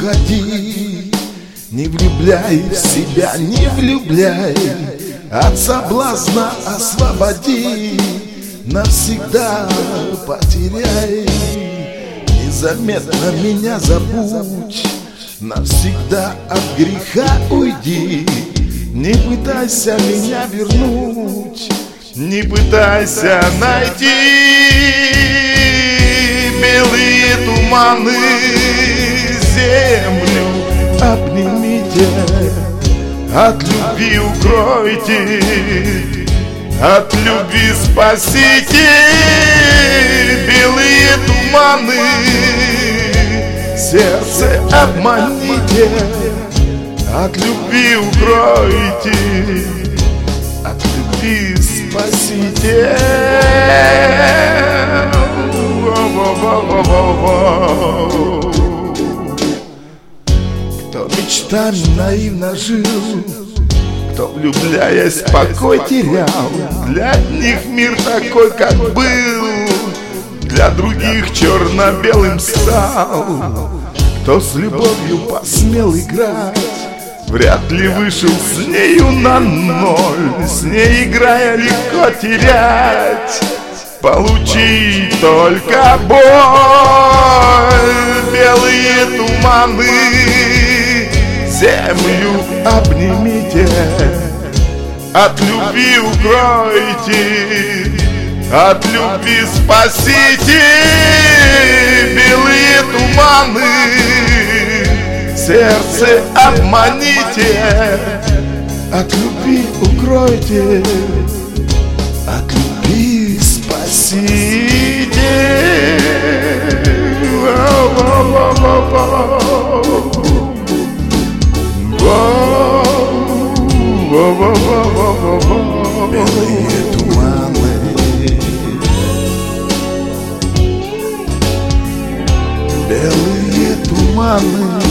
уходи, не влюбляй в себя, не влюбляй, от соблазна освободи, навсегда потеряй. Незаметно меня забудь, навсегда от греха уйди. Не пытайся меня вернуть, не пытайся найти. Белые туманы землю обнимите, от любви укройте, от любви спасите. Белые туманы сердце обманите, от любви укройте, от любви спасите. Кто мечтами наивно жил, кто, влюбляясь, покой терял, для одних мир такой, как был, для других черно-белым стал. Кто с любовью посмел играть, вряд ли вышел с нею на ноль. С ней играя легко терять, получи только боль. Белые туманы землю обнимите, от любви укройте, от любви спасите. Белые туманы сердце обманите, от любви укройте, от любви спасите. Белые туманы, белые туманы.